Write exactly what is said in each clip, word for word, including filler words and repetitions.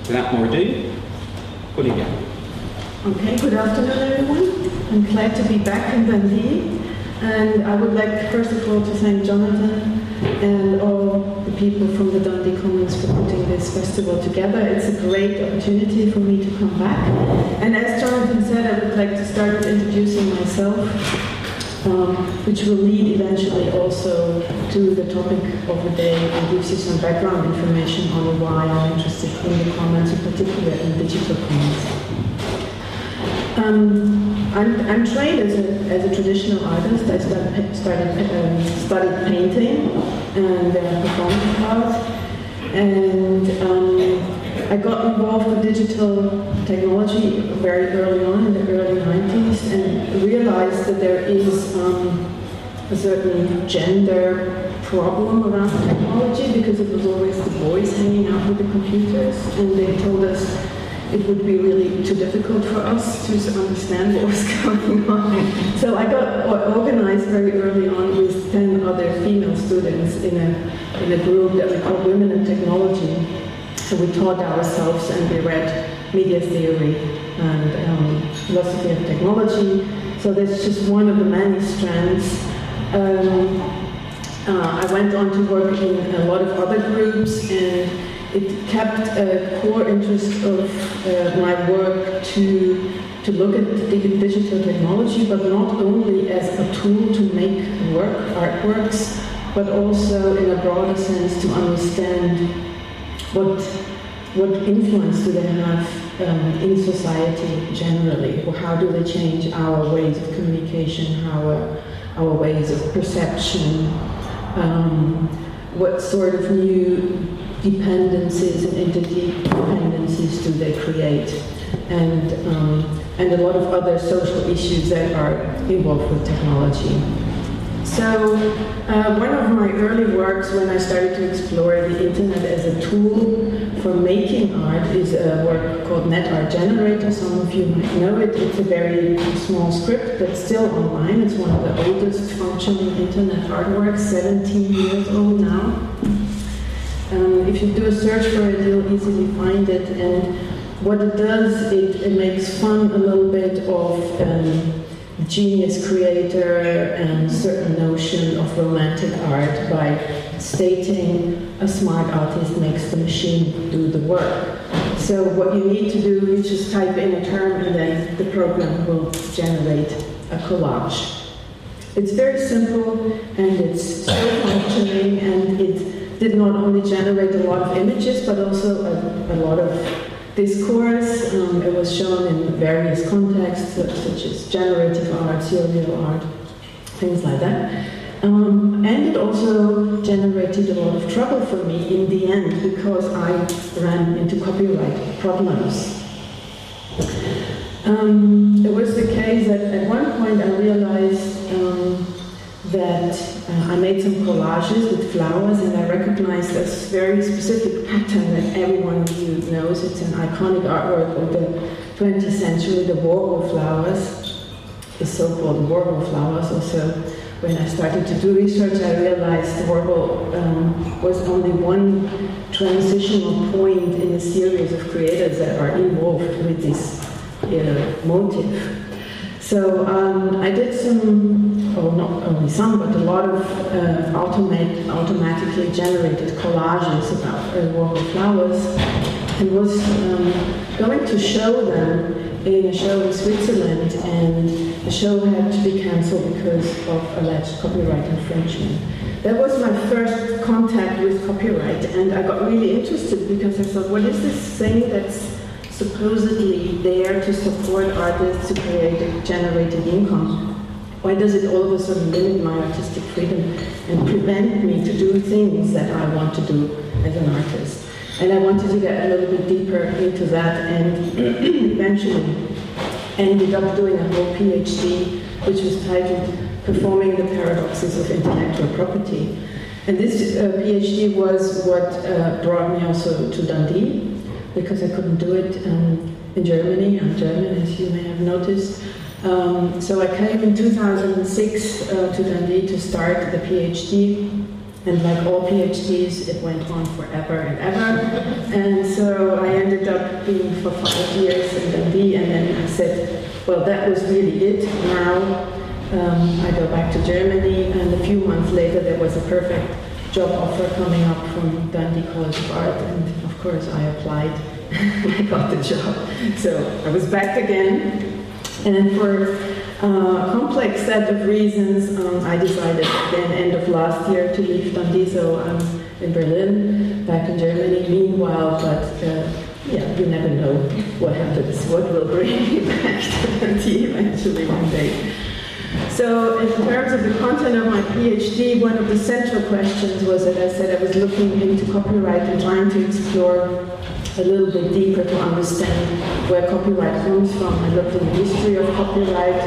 without more ado, Cornelia. Okay, good afternoon everyone. I'm glad to be back in Dundee, and I would like first of all to thank Jonathan and all the people from the Dundee Commons for putting this festival together. It's a great opportunity for me to come back. And as Jonathan said, I would like to start with introducing myself, um, which will lead eventually also to the topic of the day and gives you some background information on why I'm interested in the commons, in particular in digital commons. Um, I'm, I'm trained as a, as a traditional artist. I started, started, um, studied painting and uh, performance art, and um, I got involved with digital technology very early on in the early nineties and realized that there is um, a certain gender problem around technology because it was always the boys hanging out with the computers, and they told us it would be really too difficult for us to understand what was going on. So I got organized very early on with ten other female students in a, in a group that we called Women in Technology. So we taught ourselves and we read media theory and um, philosophy of technology. So that's just one of the many strands. Um, uh, I went on to work in a lot of other groups, and it kept a core interest of uh, my work to, to look at digital technology, but not only as a tool to make work, artworks, but also in a broader sense to understand what, what influence do they have um, in society generally, or how do they change our ways of communication, our, our ways of perception, um, what sort of new dependencies and interdependencies do they create, and um, and a lot of other social issues that are involved with technology. So uh, one of my early works when I started to explore the internet as a tool for making art is a work called NetArt Generator. Some of you might know it. It's a very small script that's still online. It's one of the oldest functioning internet artworks, seventeen years old now. Um, if you do a search for it, you'll easily find it, and what it does, it, it makes fun a little bit of um, genius creator and certain notion of romantic art by stating a smart artist makes the machine do the work. So what you need to do, you just type in a term and then the program will generate a collage. It's very simple and it's so functioning, and it did not only generate a lot of images, but also a, a lot of discourse. Um, it was shown in various contexts, such as generative art, serial art, things like that. Um, and it also generated a lot of trouble for me in the end, because I ran into copyright problems. Um, it was the case that at one point I realized um, that uh, I made some collages with flowers, and I recognized this very specific pattern that everyone of you knows. It's an iconic artwork of the twentieth century, the Warhol flowers, the so-called Warhol flowers. Also, when I started to do research, I realized Warhol um, was only one transitional point in a series of creators that are involved with this uh, motif. So um, I did some, or not only some, but a lot of uh, automate, automatically generated collages about uh, Warhol flowers, and was um, going to show them in a show in Switzerland, and the show had to be cancelled because of alleged copyright infringement. That was my first contact with copyright, and I got really interested because I thought, what is this thing that's supposedly there to support artists to create a generated income? Why does it all of a sudden limit my artistic freedom and prevent me to do things that I want to do as an artist? And I wanted to get a little bit deeper into that, and eventually ended up doing a whole PhD, which was titled Performing the Paradoxes of Intellectual Property. And this uh, PhD was what uh, brought me also to Dundee, because I couldn't do it um, in Germany. I'm German, as you may have noticed. Um, so I came in two thousand six uh, to Dundee to start the PhD. And like all PhDs, it went on forever and ever. And so I ended up well, that was really it. Now um, I go back to Germany, and a few months later there was a perfect job offer coming up from Dundee College of Art, and of course I applied. I got the job. So I was back again, and for uh, a complex set of reasons, um, I decided again end of last year to leave Dundee, so I'm in Berlin, back in Germany meanwhile, but uh, yeah, you never know what happens, what will bring me back to Dundee eventually one day. So in terms of the content of my PhD, one of the central questions was that I said I was looking into copyright and trying to explore a little bit deeper to understand where copyright comes from. I looked in the history of copyright,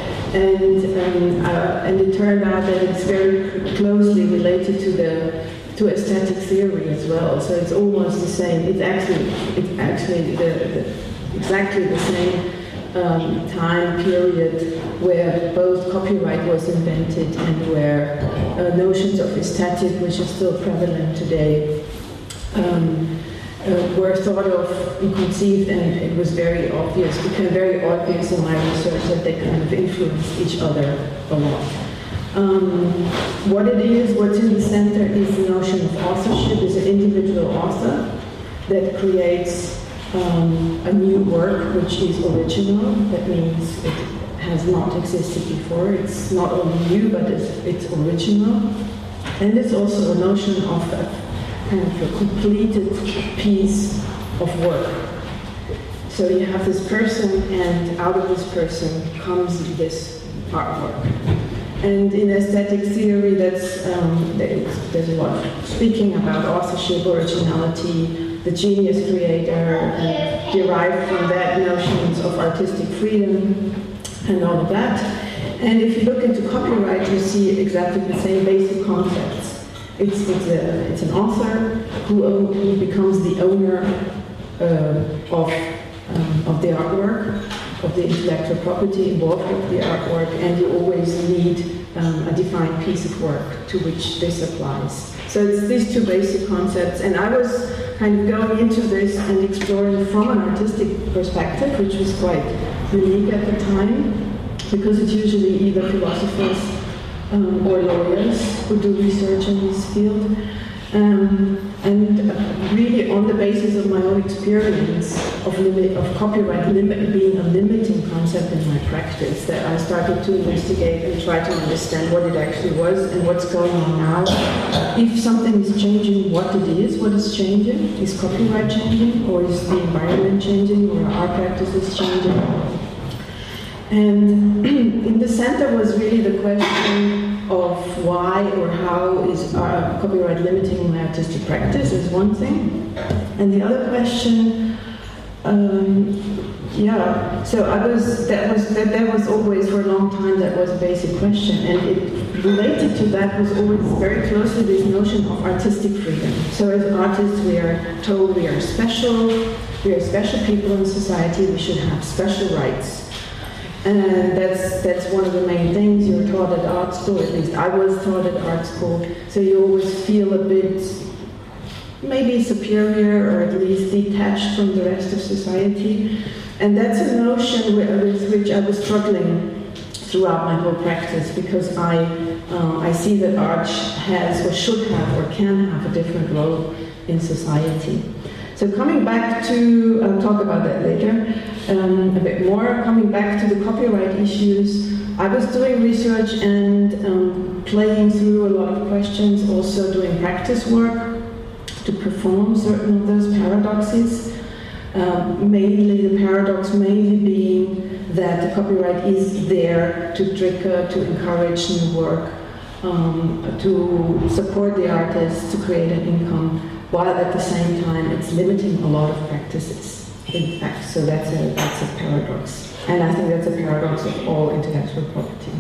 and um, uh, and it turned out that it's very closely related to the to aesthetic theory as well. So it's almost the same. It's actually it's actually the, the, exactly the same um, time period where both copyright was invented and where uh, notions of aesthetic, which is still prevalent today, um, Uh, were thought of and conceived, and it was very obvious, became very obvious in my research that they kind of influenced each other a lot. Um, what it is, what's in the center is the notion of authorship, is an individual author that creates um, a new work which is original. That means it has not existed before. It's not only new, but it's, it's original. And it's also a notion of a kind of a completed piece of work. So you have this person, and out of this person comes this artwork. And in aesthetic theory, that's um, there's a lot of speaking about authorship, originality, the genius creator, and derived from that notions of artistic freedom and all of that. And if you look into copyright, you see exactly the same basic concepts. It's, it's, a, it's an author who, own, who becomes the owner uh, of, um, of the artwork, of the intellectual property involved with the artwork, and you always need um, a defined piece of work to which this applies. So it's these two basic concepts, and I was kind of going into this and exploring from an artistic perspective, which was quite unique at the time, because it's usually either philosophers Um, or lawyers who do research in this field. Um, and really on the basis of my own experience of, limit, of copyright limit, being a limiting concept in my practice, that I started to investigate and try to understand what it actually was and what's going on now. If something is changing, what it is, what is changing. Is copyright changing, or is the environment changing, or are our practices changing? And in the center was really the question of why or how is our copyright limiting my artistic practice is one thing. And the other question, um, yeah, so I was, that was, that, that was always for a long time, that was a basic question. And it related to that was always very closely this notion of artistic freedom. So as artists, we are told we are special, we are special people in society, we should have special rights. And that's that's one of the main things you're taught at art school, at least I was taught at art school. So you always feel a bit maybe superior, or at least detached from the rest of society. And that's a notion with which I was struggling throughout my whole practice, because I, uh, I see that art has, or should have, or can have a different role in society. So coming back to, I'll talk about that later, um, a bit more, coming back to the copyright issues, I was doing research and um, playing through a lot of questions, also doing practice work to perform certain of those paradoxes. Um, mainly, the paradox mainly being that the copyright is there to trigger, to encourage new work, um, to support the artists, to create an income, while at the same time it's limiting a lot of practices, in fact. So that's a, that's a paradox. And I think that's a paradox of all intellectual property.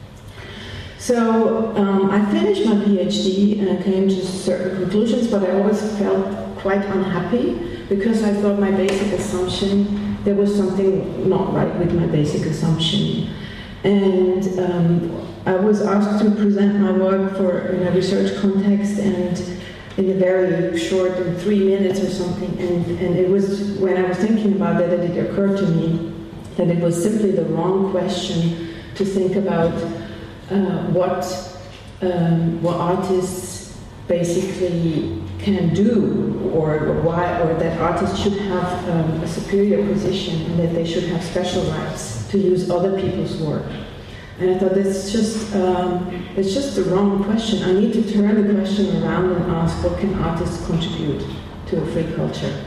So um, I finished my PhD and I came to certain conclusions, but I always felt quite unhappy, because I thought my basic assumption, there was something not right with my basic assumption. And um, I was asked to present my work for in a research context, and in a very short, in three minutes or something, and, and it was, when I was thinking about that, that it occurred to me, that it was simply the wrong question to think about uh, what um, what artists basically can do, or why, or that artists should have um, a superior position and that they should have special rights to use other people's work. And I thought that's just um, it's just the wrong question. I need to turn the question around and ask, what can artists contribute to a free culture?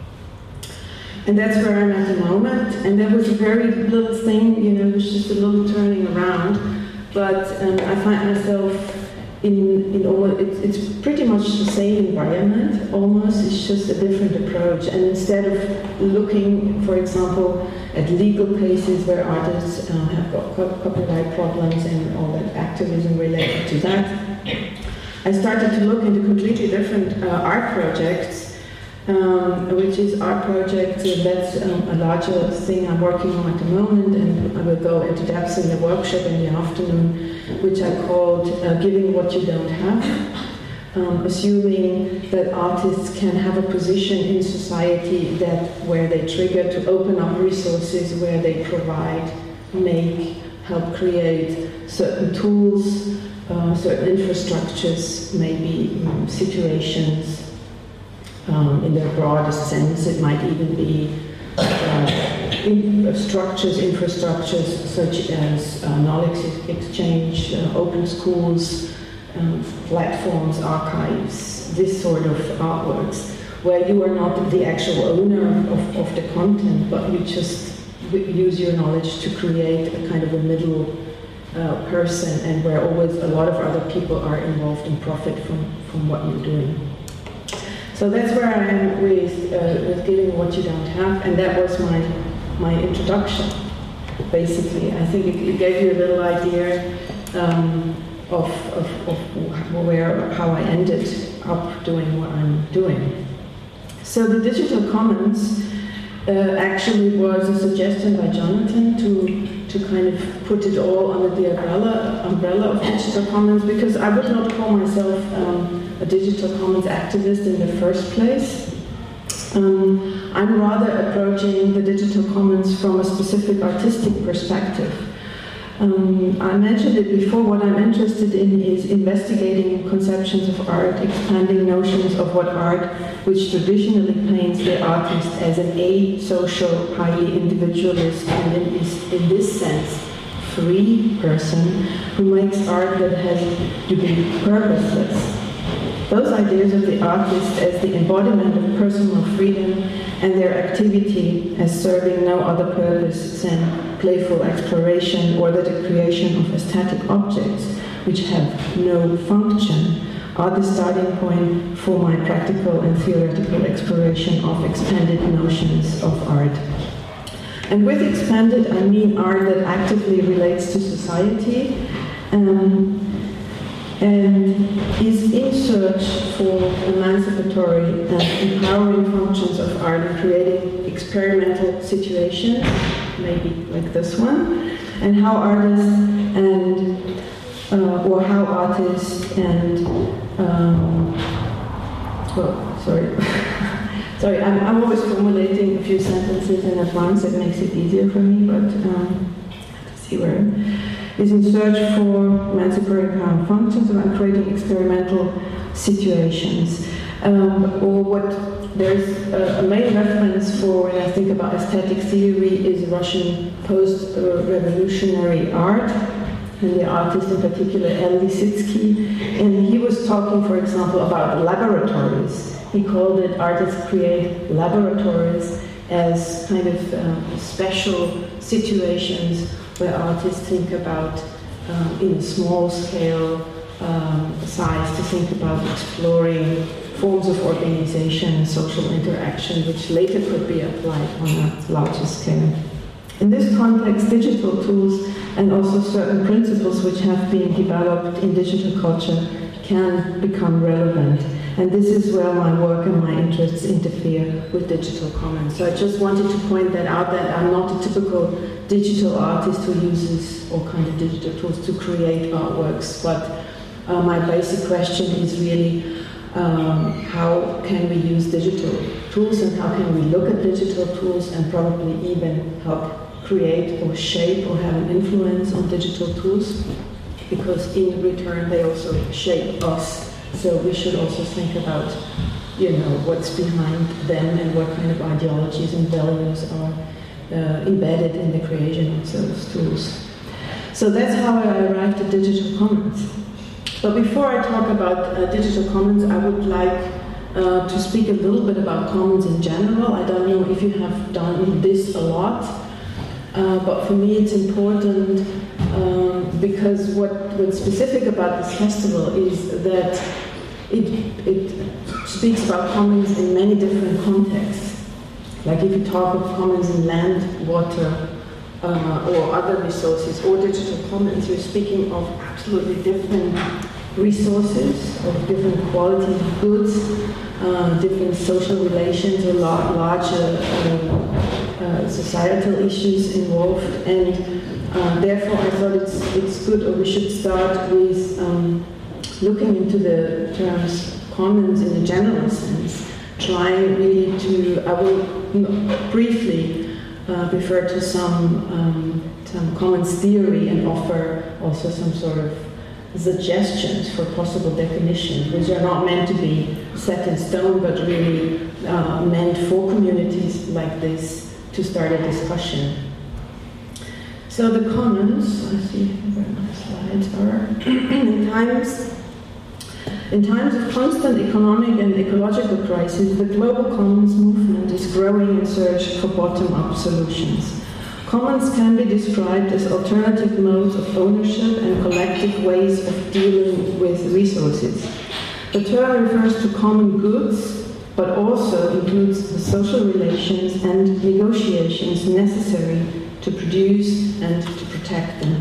And that's where I'm at the moment. And that was a very little thing, you know, it was just a little turning around. But um, I find myself in, in almost, it's, it's pretty much the same environment, almost. It's just a different approach. And instead of looking, for example, at legal cases where artists uh, have got co- copyright problems and all that activism related to that, I started to look into completely different uh, art projects. Um, which is art project, uh, that's um, a larger thing I'm working on at the moment, and I will go into depth in the workshop in the afternoon, which I called uh, Giving What You Don't Have, um, assuming that artists can have a position in society that where they trigger to open up resources, where they provide, make, help create certain tools, uh, certain infrastructures, maybe um, situations. Um, in the broadest sense, it might even be uh, in, uh, structures, infrastructures such as uh, knowledge exchange, uh, open schools, um, platforms, archives, this sort of artworks, where you are not the actual owner of, of the content, but you just use your knowledge to create a kind of a middle uh, person, and where always a lot of other people are involved and profit from, from what you're doing. So that's where I am with, uh, with Giving What You Don't Have, and that was my my introduction, basically. I think it, it gave you a little idea um, of, of, of where, how I ended up doing what I'm doing. So the Digital Commons uh, actually was a suggestion by Jonathan to, to kind of put it all under the umbrella, umbrella of Digital Commons, because I would not call myself um, a Digital Commons activist in the first place. Um, I'm rather approaching the Digital Commons from a specific artistic perspective. Um, I mentioned it before, what I'm interested in is investigating conceptions of art, expanding notions of what art, which traditionally paints the artist as an asocial, highly individualist, and in this, in this sense, free person who makes art that has to be purposeless. Those ideas of the artist as the embodiment of personal freedom and their activity as serving no other purpose than playful exploration or the creation of aesthetic objects which have no function are the starting point for my practical and theoretical exploration of expanded notions of art. And with expanded, I mean art that actively relates to society, um, and is in search for emancipatory and empowering functions of art and creating experimental situations, maybe like this one, and how artists and uh, or how artists and um, well, sorry, sorry, I'm, I'm always formulating a few sentences in advance. That makes it easier for me, but um, let's see where. Is in search for emancipatory empowering functions and creating experimental situations. Um, or what there's a, a main reference for when I think about aesthetic theory is Russian post-revolutionary art, and the artist in particular, El Lissitzky. And he was talking, for example, about laboratories. He called it artists create laboratories as kind of um, special situations where artists think about, um, in small scale um, size, to think about exploring forms of organization and social interaction, which later could be applied on a larger scale. In this context, digital tools and also certain principles which have been developed in digital culture can become relevant. And this is where my work and my interests interfere with digital commons. So I just wanted to point that out, that I'm not a typical digital artist who uses all kinds of digital tools to create artworks, but uh, my basic question is really um, how can we use digital tools and how can we look at digital tools and probably even help create or shape or have an influence on digital tools, because in return they also shape us. So we should also think about, you know, what's behind them and what kind of ideologies and values are uh, embedded in the creation of those tools. So that's how I arrived at digital commons. But before I talk about uh, digital commons, I would like uh, to speak a little bit about commons in general. I don't know if you have done this a lot, uh, but for me it's important um, because what, what's specific about this festival is that it, it speaks about commons in many different contexts. Like if you talk of commons in land, water, Uh, or other resources, or digital commons, you're speaking of absolutely different resources, of different quality of goods, uh, different social relations, or la- larger uh, uh, societal issues involved. And uh, therefore, I thought it's it's good, or we should start with um, looking into the terms commons in a general sense, trying really to. I will briefly. Uh, refer to some, um, some commons theory and offer also some sort of suggestions for possible definitions, which are not meant to be set in stone, but really uh, meant for communities like this to start a discussion. So the commons, let's see where my slides are, in times In times of constant economic and ecological crisis, the global commons movement is growing in search for bottom-up solutions. Commons can be described as alternative modes of ownership and collective ways of dealing with resources. The term refers to common goods, but also includes the social relations and negotiations necessary to produce and to protect them.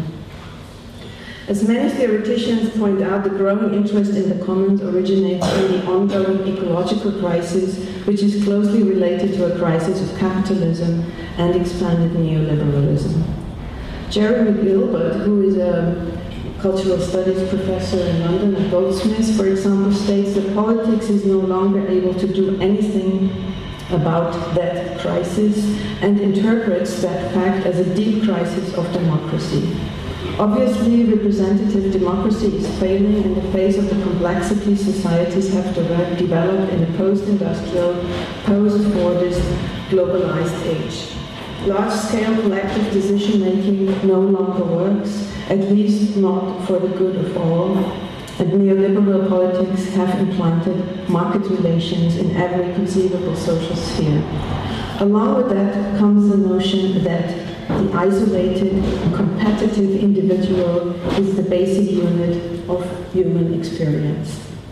As many theoreticians point out, the growing interest in the commons originates in the ongoing ecological crisis, which is closely related to a crisis of capitalism and expanded neoliberalism. Jeremy Gilbert, who is a cultural studies professor in London at Goldsmiths, for example, states that politics is no longer able to do anything about that crisis and interprets that fact as a deep crisis of democracy. Obviously, representative democracy is failing in the face of the complexity societies have de- developed in a post-industrial, post-Fordist, globalized age. Large-scale collective decision-making no longer works, at least not for the good of all, and neoliberal politics have implanted market relations in every conceivable social sphere. Along with that comes the notion that the isolated, competitive individual is the basic unit of human experience.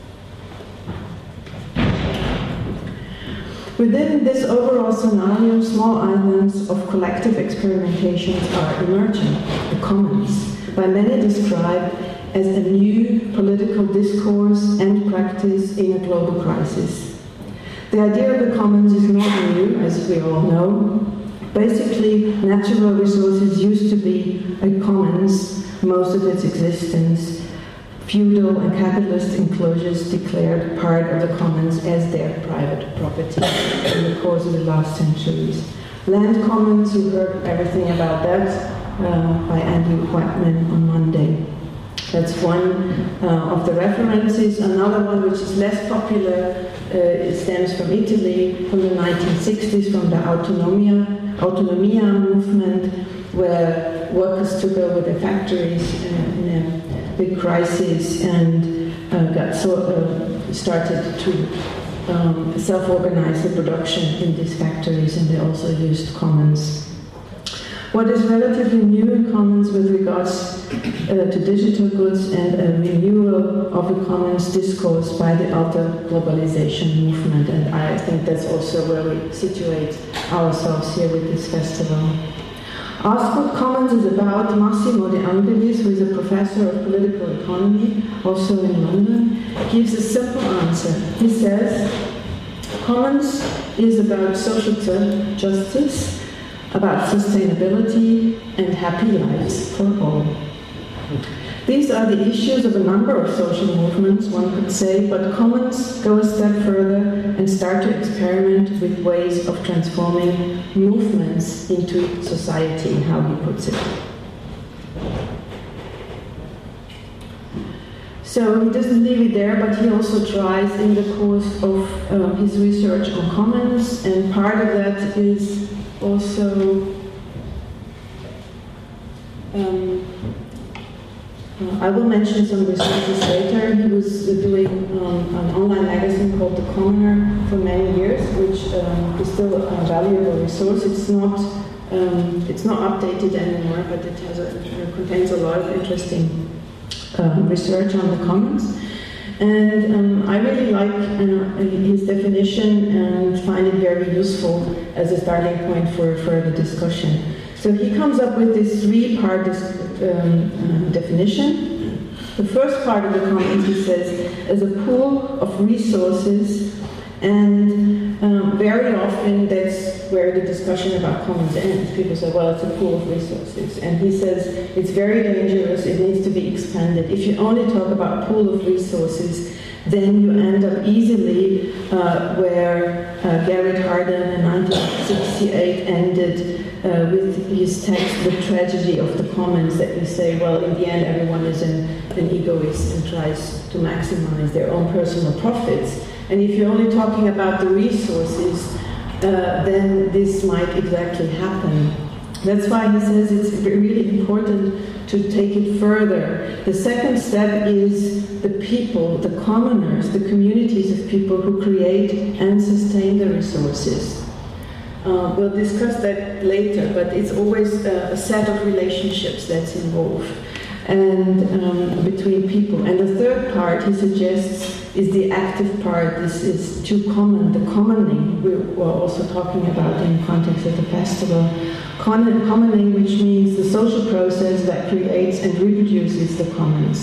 Within this overall scenario, small islands of collective experimentations are emerging, the commons, by many described as a new political discourse and practice in a global crisis. The idea of the commons is not new, as we all know. Basically, natural resources used to be a commons most of its existence. Feudal and capitalist enclosures declared part of the commons as their private property in the course of the last centuries. Land commons, you heard everything about that uh, by Andy Whitman on Monday. That's one uh, of the references. Another one, which is less popular, uh, it stems from Italy, from the nineteen sixties, from the Autonomia, Autonomia movement, where workers took over the factories uh, in a big crisis and uh, got so, uh, started to um, self-organize the production in these factories, and they also used commons. What is relatively new in commons with regards uh, to digital goods and a renewal of the commons discourse by the alter globalization movement, and I think that's also where we situate ourselves here with this festival. Ask What Commons is about, Massimo De Angelis, who is a professor of political economy, also in London, gives a simple answer. He says, commons is about social justice, about sustainability and happy lives for all. These are the issues of a number of social movements, one could say, but Commons go a step further and start to experiment with ways of transforming movements into society, how he puts it. So he doesn't leave it there, but he also tries in the course of uh, his research on commons, and part of that is also um, uh, I will mention some resources later. He was uh, doing um, an online magazine called The Commoner for many years, which um, is still a valuable resource. It's not um, it's not updated anymore, but it has a, it contains a lot of interesting Uh, research on the commons, and um, I really like uh, his definition and find it very useful as a starting point for further discussion. So he comes up with this three-part um, uh, definition. The first part of the commons, he says, is a pool of resources, and um, very often that's where the discussion about commons ends. People say, well, it's a pool of resources. And he says it's very dangerous, it needs to be expanded. If you only talk about pool of resources, then you end up easily uh, where uh, Garrett Hardin in nineteen sixty-eight ended uh, with his text, The Tragedy of the Commons, that you say, well, in the end, everyone is an, an egoist and tries to maximize their own personal profits. And if you're only talking about the resources, uh, then this might exactly happen. That's why he says it's really important to take it further. The second step is the people, the commoners, the communities of people who create and sustain the resources. Uh, we'll discuss that later, but it's always a, a set of relationships that's involved and um, between people. And the third part, he suggests, is the active part. This is too common, the commoning we were also talking about in the context of the festival. Commoning, which means the social process that creates and reproduces the commons.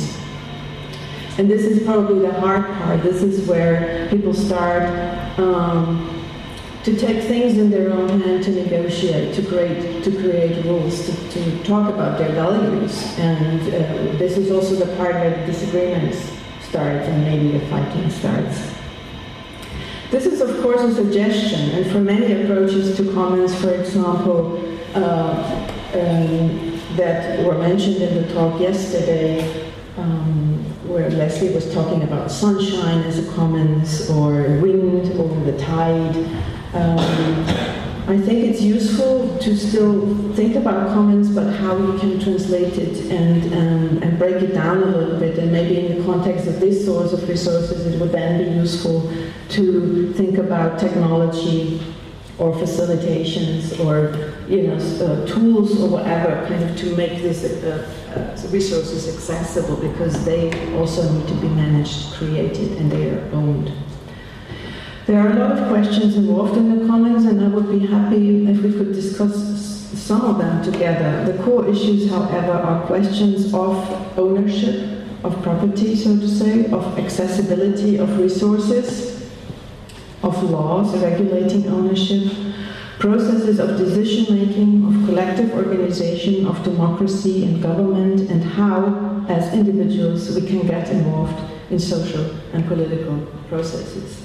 And this is probably the hard part. This is where people start um, to take things in their own hand, to negotiate, to create, to create rules, to, to talk about their values. And uh, this is also the part where the disagreements start and maybe the fighting starts. This is, of course, a suggestion, and for many approaches to commons, for example, uh, um, that were mentioned in the talk yesterday, um, where Leslie was talking about sunshine as a commons, or wind, or the tide. Um, I think it's useful to still think about commons, but how we can translate it and, um, and break it down a little bit. And maybe in the context of this source of resources, it would then be useful to think about technology or facilitations or you know uh, tools or whatever, kind of to make these uh, uh, resources accessible, because they also need to be managed, created, and they are owned. There are a lot of questions involved in the commons, and I would be happy if we could discuss some of them together. The core issues, however, are questions of ownership, of property, so to say, of accessibility of resources, of laws regulating ownership, processes of decision-making, of collective organization, of democracy and government, and how, as individuals, we can get involved in social and political processes.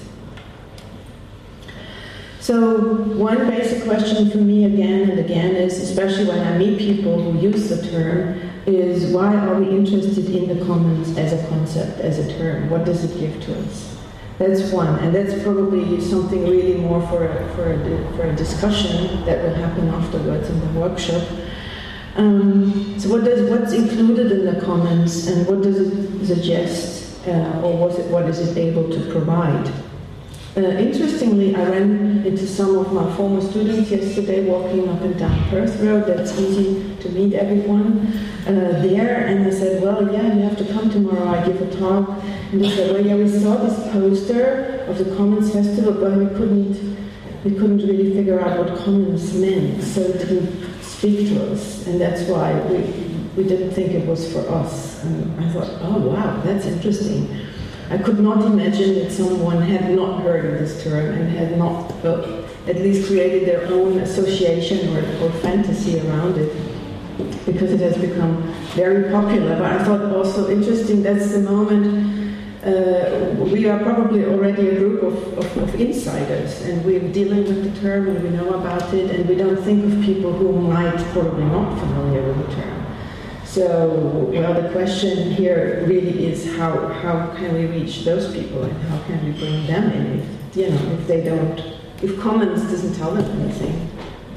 So one basic question for me again and again is, especially when I meet people who use the term, is why are we interested in the commons as a concept, as a term? What does it give to us? That's one, and that's probably something really more for a, for a, for a discussion that will happen afterwards in the workshop. Um, so what does what's included in the commons, and what does it suggest, uh, or was it, what is it able to provide? Uh, interestingly, I ran into some of my former students yesterday walking up and down Perth Road. That's easy to meet everyone uh, there. And I said, well, yeah, you have to come tomorrow. I give a talk. And they said, well, yeah, we saw this poster of the Commons Festival, but we couldn't, we couldn't really figure out what commons meant. So it didn't speak to us. And that's why we, we didn't think it was for us. And I thought, oh, wow, that's interesting. I could not imagine that someone had not heard of this term and had not, well, at least created their own association or, or fantasy around it. because it has become very popular. But I thought also interesting, that's the moment uh, we are probably already a group of, of, of insiders, and we're dealing with the term and we know about it, and we don't think of people who might probably not familiar with the term. So, well, the question here really is how, how can we reach those people and how can we bring them in if, you know, if they don't, if Commons doesn't tell them anything.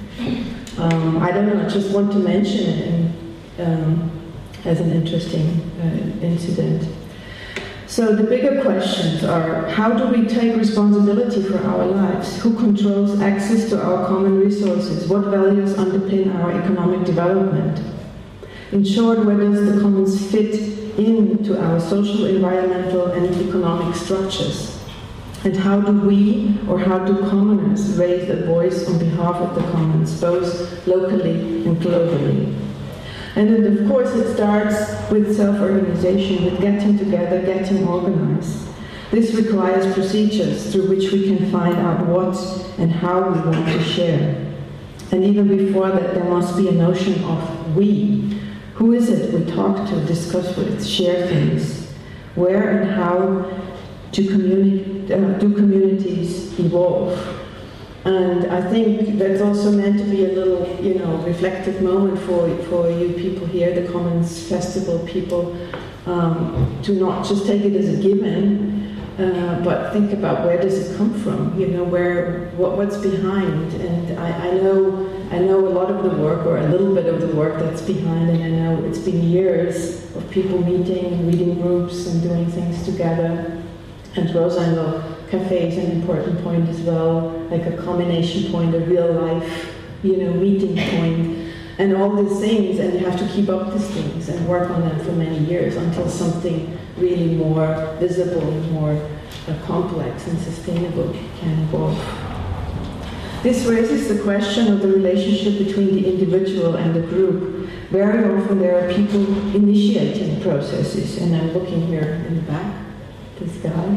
Um, I don't know, I just want to mention it in, um, as an interesting uh, incident. So the bigger questions are, how do we take responsibility for our lives? Who controls access to our common resources? What values underpin our economic development? In short, where does the commons fit into our social, environmental, and economic structures? And how do we, or how do commoners, raise a voice on behalf of the commons, both locally and globally? And then, of course, it starts with self-organization, with getting together, getting organized. This requires procedures through which we can find out what and how we want to share. And even before that, there must be a notion of we. Who is it we talk to, discuss with, share things? Where and how do, communi- uh, do communities evolve? And I think that's also meant to be a little, you know, reflective moment for, for you people here, the Commons Festival people, um, to not just take it as a given, uh, but think about where does it come from, you know, where, what, what's behind. And I, I know I know a lot of the work, or a little bit of the work that's behind, and I know it's been years of people meeting, reading groups, and doing things together. And Rosendal Cafe is an important point as well, like a combination point, a real life, you know, meeting point, and all these things. And you have to keep up these things and work on them for many years until something really more visible, more uh, complex and sustainable can evolve. This raises the question of the relationship between the individual and the group. Very often there are people initiating processes, and I'm looking here in the back, this guy.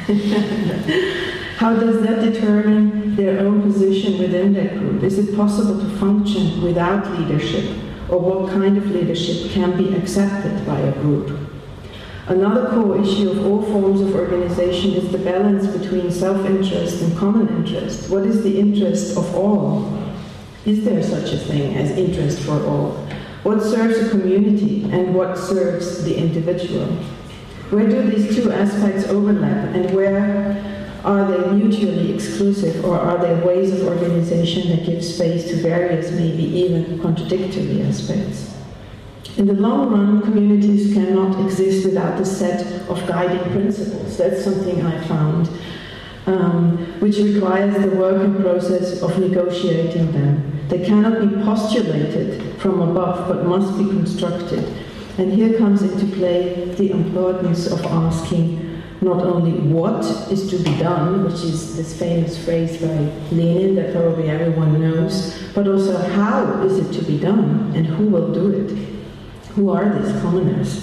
How does that determine their own position within that group? Is it possible to function without leadership, or what kind of leadership can be accepted by a group? Another core issue of all forms of organization is the balance between self-interest and common interest. What is the interest of all? Is there such a thing as interest for all? What serves a community and what serves the individual? Where do these two aspects overlap, and where are they mutually exclusive, or are they ways of organization that give space to various, maybe even contradictory aspects? In the long run, communities cannot exist without a set of guiding principles. That's something I found, um, which requires the work and process of negotiating them. They cannot be postulated from above, but must be constructed. And here comes into play the importance of asking not only what is to be done, which is this famous phrase by Lenin that probably everyone knows, but also how is it to be done, and who will do it? Who are these commoners?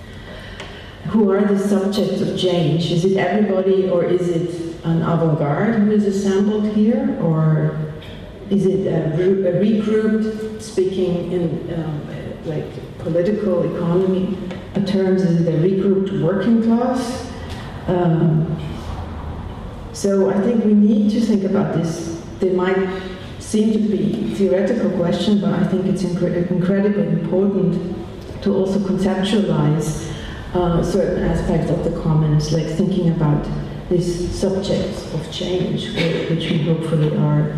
Who are the subjects of change? Is it everybody, or is it an avant-garde who is assembled here? Or is it a, re- a regrouped, speaking in um, like political economy terms, is it a regrouped working class? Um, so I think we need to think about this. They might seem to be theoretical questions, but I think it's incre- incredibly important to also conceptualize uh, certain aspects of the commons, like thinking about these subjects of change, which we hopefully are.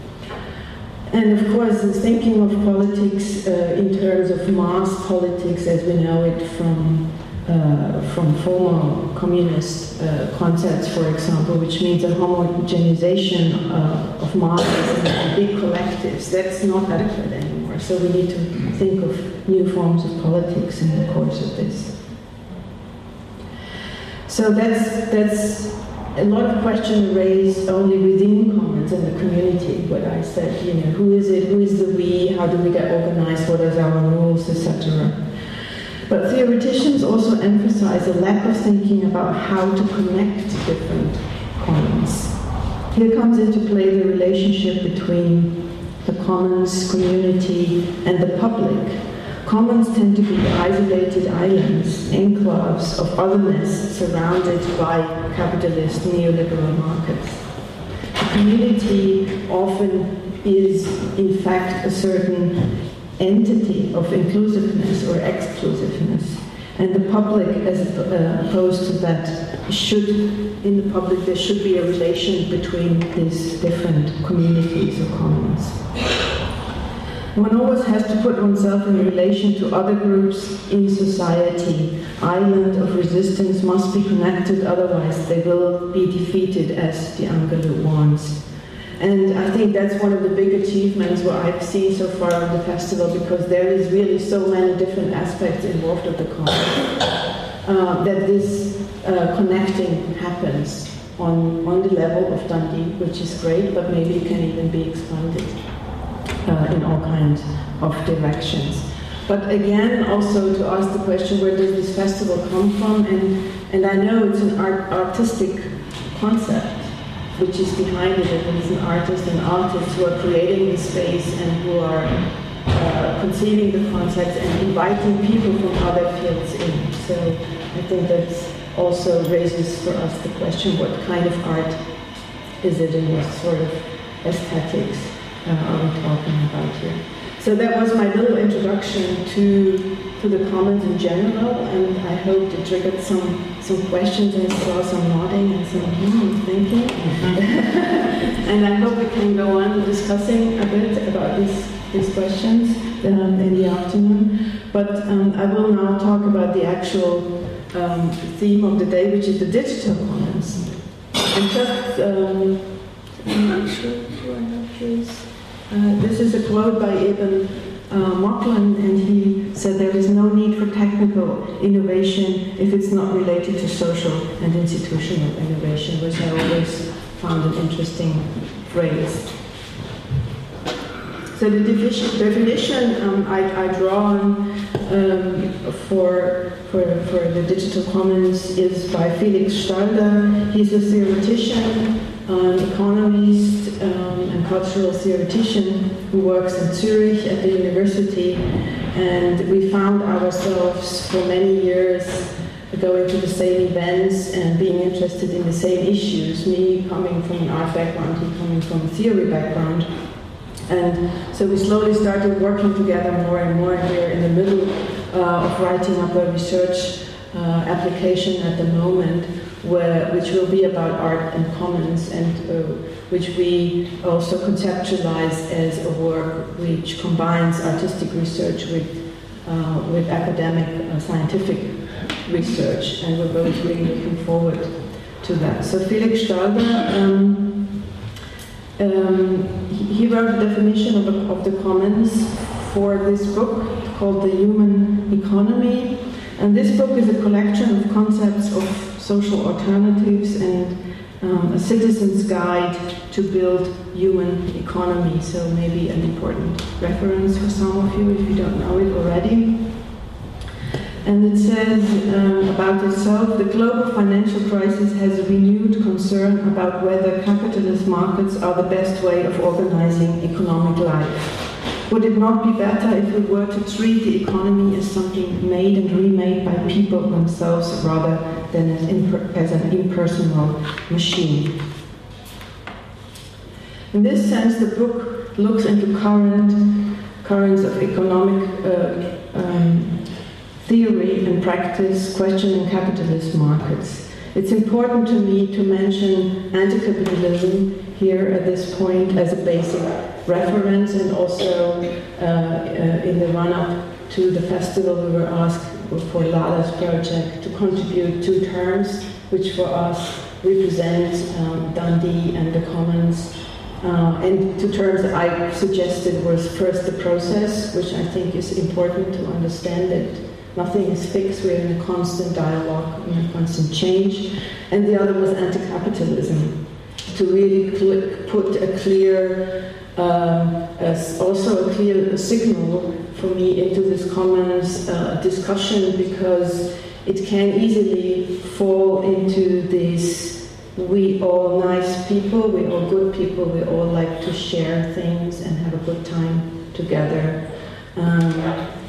And of course, thinking of politics uh, in terms of mass politics as we know it from uh, from former communist uh, concepts, for example, which means a homogenization uh, of masses and big collectives, that's not adequate anymore. So we need to think of new forms of politics in the course of this. So that's that's a lot of questions raised only within commons and the community. What I said, you know, who is it? Who is the we? How do we get organized? What are our rules, et cetera. But theoreticians also emphasize a lack of thinking about how to connect different commons. Here comes into play the relationship between the commons, community, and the public. Commons tend to be isolated islands, enclaves of otherness surrounded by capitalist neoliberal markets. The community often is, in fact, a certain entity of inclusiveness or exclusiveness. And the public, as opposed to that, should, in the public, there should be a relation between these different communities or commons. One always has to put oneself in relation to other groups in society. Island of resistance must be connected, otherwise they will be defeated, as de Angelis warns. And I think that's one of the big achievements what I've seen so far on the festival, because there is really so many different aspects involved of the concept, uh, that this uh, connecting happens on, on the level of Dundee, which is great, but maybe it can even be expanded uh, in all kinds of directions. But again, also to ask the question, where does this festival come from? And, and I know it's an art, artistic concept, which is behind it, and it's an artist and artists who are creating the space and who are uh, conceiving the concepts and inviting people from other fields in. So I think that also raises for us the question, what kind of art is it, and what sort of aesthetics uh, are we talking about here? So that was my little introduction to to the Commons in general, and I hope it triggered some some questions. I saw some nodding and some hmm, thinking, and I hope we can go on discussing a bit about these these questions um, in the afternoon. But um, I will now talk about the actual um, theme of the day, which is the digital commons. And just um, I'm not sure who I have this. Uh, this is a quote by Eben uh, Mocklin, and he said there is no need for technical innovation if it's not related to social and institutional innovation, which I always found an interesting phrase. So the definition um, I, I draw on um, for, for, for the digital commons is by Felix Stalder. He's a theoretician, an economist um, and cultural theoretician who works in Zurich at the university, and we found ourselves for many years going to the same events and being interested in the same issues, me coming from an art background, he coming from a theory background. And so we slowly started working together more and more. We're in the middle uh, of writing up a research uh, application at the moment, where, which will be about art and commons, and uh, which we also conceptualize as a work which combines artistic research with, uh, with academic uh, scientific research, and we're both really looking forward to that. So Felix Stalder, um, um, he wrote a definition of the, of the commons for this book called The Human Economy, and this book is a collection of concepts of social alternatives and um, a citizen's guide to build human economy. So maybe an important reference for some of you if you don't know it already. And it says um, about itself, the global financial crisis has a renewed concern about whether capitalist markets are the best way of organizing economic life. Would it not be better if we were to treat the economy as something made and remade by people themselves rather than as, imper- as an impersonal machine? In this sense, the book looks into current currents of economic uh, um, theory and practice, questioning capitalist markets. It's important to me to mention anti-capitalism here at this point as a basic reference, and also uh, uh, in the run-up to the festival we were asked for Lada's project to contribute two terms, which for us represent um, Dundee and the Commons. Uh, and two terms that I suggested was first the process, which I think is important to understand that nothing is fixed, we're in a constant dialogue, in a constant change. And the other was anti-capitalism, to really cl- put a clear, uh, as also a clear signal for me into this commons uh, discussion, because it can easily fall into this, we all nice people, we all good people, we all like to share things and have a good time together. Um,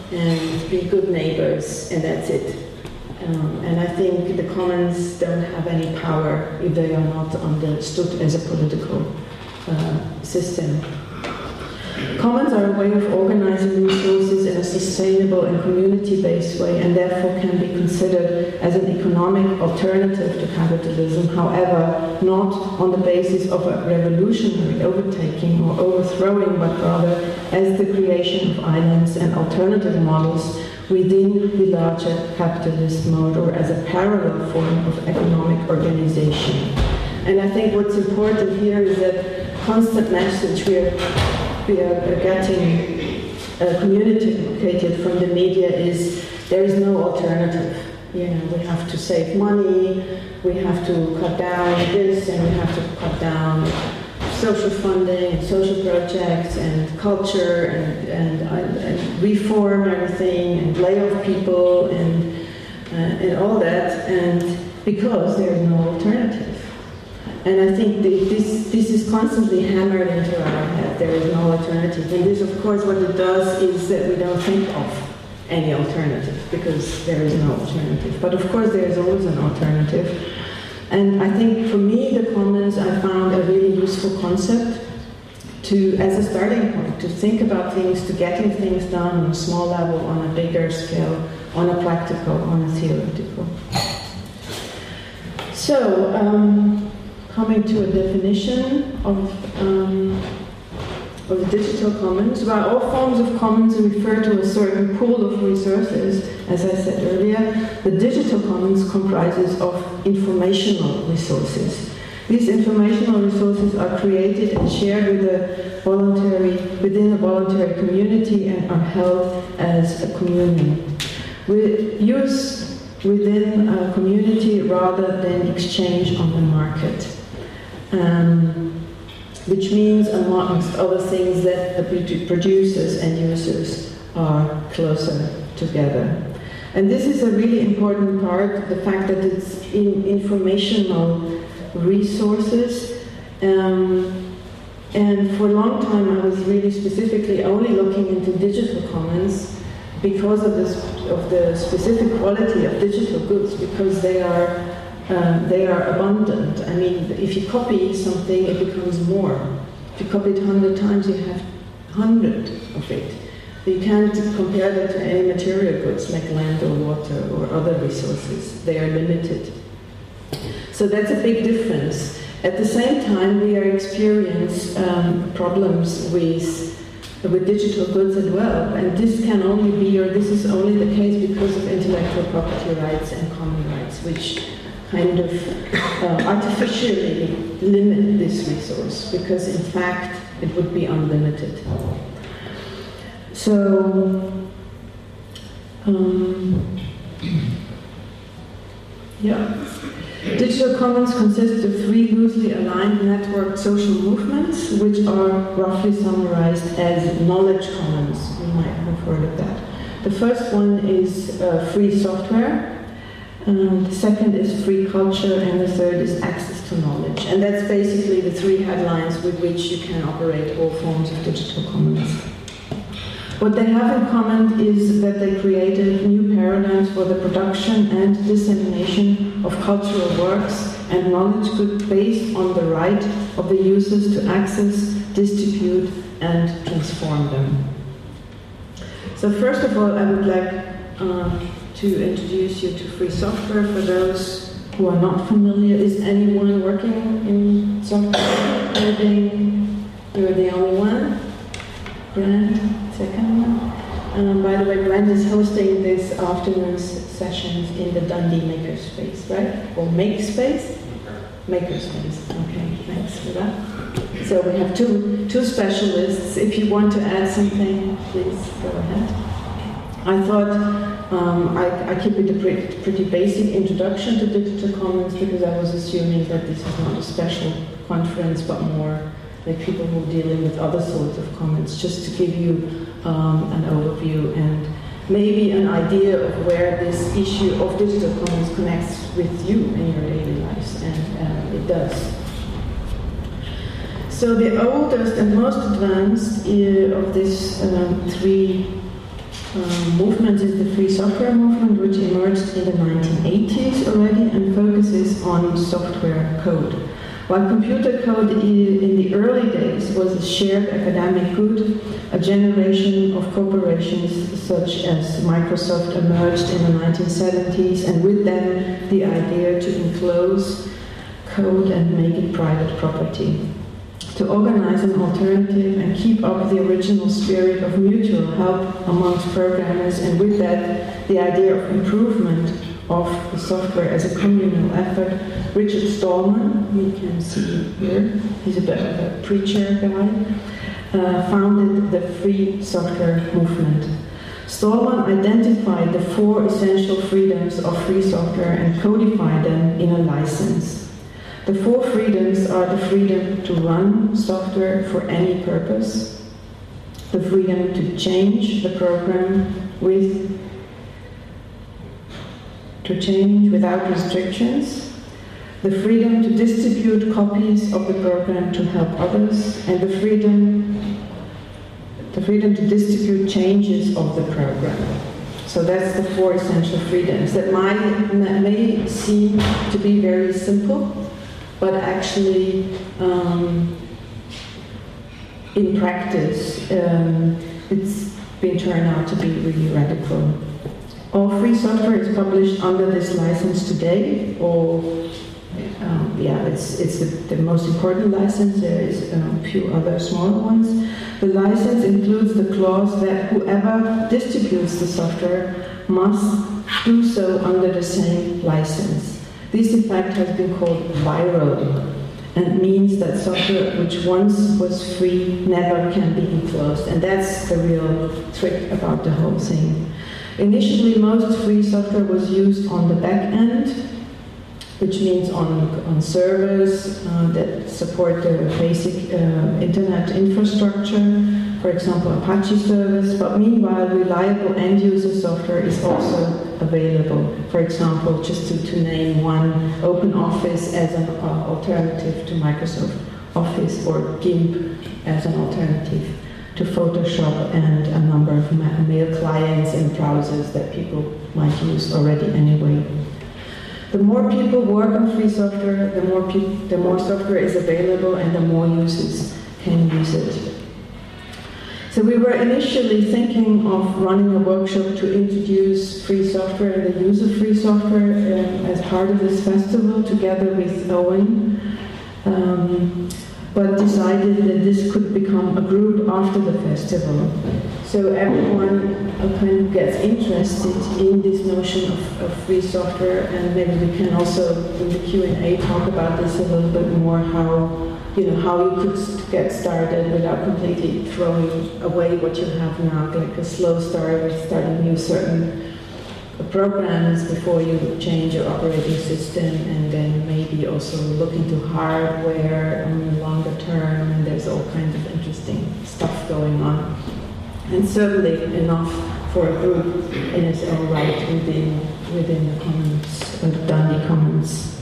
and be good neighbors, and that's it. Um, and I think the commons don't have any power if they are not understood as a political uh, system. Commons are a way of organizing resources in a sustainable and community-based way, and therefore can be considered as an economic alternative to capitalism, however, not on the basis of a revolutionary overtaking or overthrowing, but rather as the creation of islands and alternative models within the larger capitalist mode, or as a parallel form of economic organization. And I think what's important here is that constant message we are we are getting uh, communicated from the media is there is no alternative. You know, we have to save money, we have to cut down this, and we have to cut down social funding and social projects and culture and, and, and reform everything and lay off people and, uh, and all that, and because there is no alternative. And I think this, this is constantly hammered into our head. There is no alternative. And this, of course, what it does is that we don't think of any alternative, because there is no alternative. But of course, there is always an alternative. And I think for me, the commons, I found a really useful concept to, as a starting point, to think about things, to getting things done on a small level, on a bigger scale, on a practical, on a theoretical. So, um, coming to a definition of, um, of the digital commons. While all forms of commons refer to a certain pool of resources, as I said earlier, the digital commons comprises of informational resources. These informational resources are created and shared with a voluntary, within a voluntary community and are held as a communion. With use within a community rather than exchange on the market. Um, which means, amongst other things, that the producers and users are closer together. And this is a really important part, the fact that it's in informational resources. Um, and for a long time I was really specifically only looking into digital commons because of, this, of the specific quality of digital goods, because they are Um, they are abundant. I mean, if you copy something, it becomes more. If you copy it a hundred times, you have hundred of it. You can't compare that to any material goods like land or water or other resources. They are limited. So that's a big difference. At the same time, we are experiencing um, problems with with digital goods as well, and this can only be, or this is only the case because of intellectual property rights and common rights, which kind of uh, artificially limit this resource, because in fact it would be unlimited. So, um, yeah. Digital commons consist of three loosely aligned networked social movements, which are roughly summarized as knowledge commons. You might have heard of that. The first one is uh, free software. Um, the second is free culture, and the third is access to knowledge. And that's basically the three headlines with which you can operate all forms of digital commons. What they have in common is that they created new paradigms for the production and dissemination of cultural works and knowledge goods based on the right of the users to access, distribute, and transform them. So first of all, I would like uh, to introduce you to free software for those who are not familiar. Is anyone working in software building? You're the only one? Brand, second one? Um, by the way, Brand is hosting this afternoon's sessions in the Dundee Makerspace, right? Or Makespace? Makerspace. Okay, thanks for that. So we have two, two specialists. If you want to add something, please go ahead. I thought um, I, I keep it a pretty, pretty basic introduction to digital commons, because I was assuming that this is not a special conference, but more like people who are dealing with other sorts of commons, just to give you um, an overview and maybe an idea of where this issue of digital commons connects with you in your daily lives, and uh, it does. So the oldest and most advanced uh, of these um, three um, movement is the free software movement, which emerged in the nineteen eighties already and focuses on software code. While computer code in the early days was a shared academic good, a generation of corporations such as Microsoft emerged in the nineteen seventies, and with them the idea to enclose code and make it private property. To organize an alternative and keep up the original spirit of mutual help amongst programmers, and with that the idea of improvement of the software as a communal effort. Richard Stallman, you can see here, he's a bit of a preacher guy, uh, founded the free software movement. Stallman identified the four essential freedoms of free software and codified them in a license. The four freedoms are the freedom to run software for any purpose, the freedom to change the program with to change without restrictions, the freedom to distribute copies of the program to help others, and the freedom, the freedom to distribute changes of the program. So that's the four essential freedoms that might, may seem to be very simple, but actually um, in practice um, it's been turned out to be really radical. All free software is published under this license today, or um, yeah, it's it's the, the most important license. There is um, a few other smaller ones. The license includes the clause that whoever distributes the software must do so under the same license. This effect has been called viral, and means that software which once was free never can be enclosed, and that's the real trick about the whole thing. Initially, most free software was used on the back end, which means on, on servers uh, that support the basic uh, internet infrastructure, for example, Apache servers, but meanwhile, reliable end-user software is also available. For example, just to, to name one, OpenOffice as an uh, alternative to Microsoft Office, or GIMP as an alternative to Photoshop, and a number of mail clients and browsers that people might use already anyway. The more people work on free software, the more, pe- the more software is available and the more users can use it. So we were initially thinking of running a workshop to introduce free software and the use of free software um, as part of this festival together with Owen. Um, but decided that this could become a group after the festival. So everyone kind of gets interested in this notion of, of free software, and maybe we can also, in the Q and A, talk about this a little bit more, how, you know, how you could get started without completely throwing away what you have now, like a slow start with starting new certain programs before you change your operating system, and then maybe also look into hardware on the longer term, and there's all kinds of interesting stuff going on. And certainly enough for a group in its own right within, within the Commons, uh, Dundee Commons.